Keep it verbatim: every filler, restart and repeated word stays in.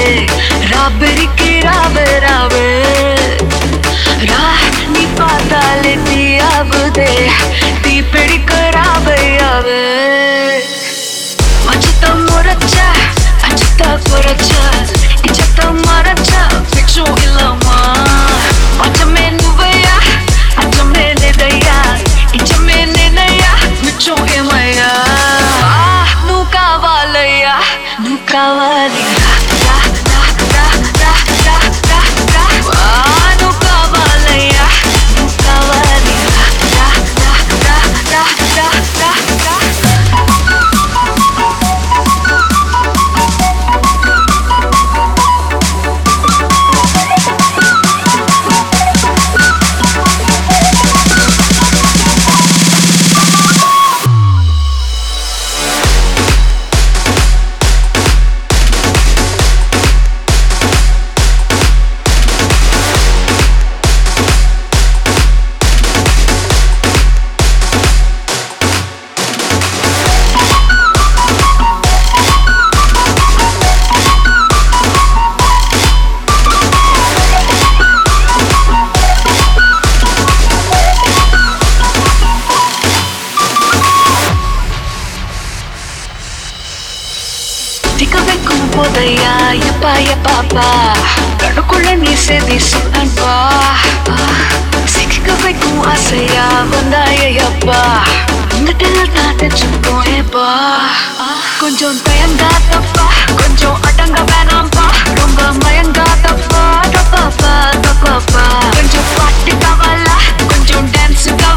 ராபரிக்கு ராவே ராவே ரா நீ பார்த்தாலே தீயாவுதே தீ பிடிக்க ராவையாவே மச்சத்தம் முறைச்சா அச்சத்தா குறைச்சா இச்சத்தம் மறைச்சா பிக்ஷும் இல்லாமா மச்சமே நுவையா அச்சமே நிதையா இச்சமே நினையா மிச்சம் ஏமையா நூ காவாலையா நூ காவாலியா திக்கவைக்கும் போதையா எப்பா எப்பாப்பா கண்ணுக்குள்ள நீ செதி சொல்லன்பா சிக்க வைக்கும் ஆசையா வந்தாயப்பா இங்கிட்டில் நான் தெரிஞ்சுக்கோ ஏப்பா கொஞ்சம் தயங்காதப்பா கொஞ்சம் அடங்க வேணாம்பா ரொம்ப மயங்காதப்பா தப்பாப்பா தப்பாப்பா கொஞ்சம் பாட்டு காவலா கொஞ்சம் டான்ஸ் காவலா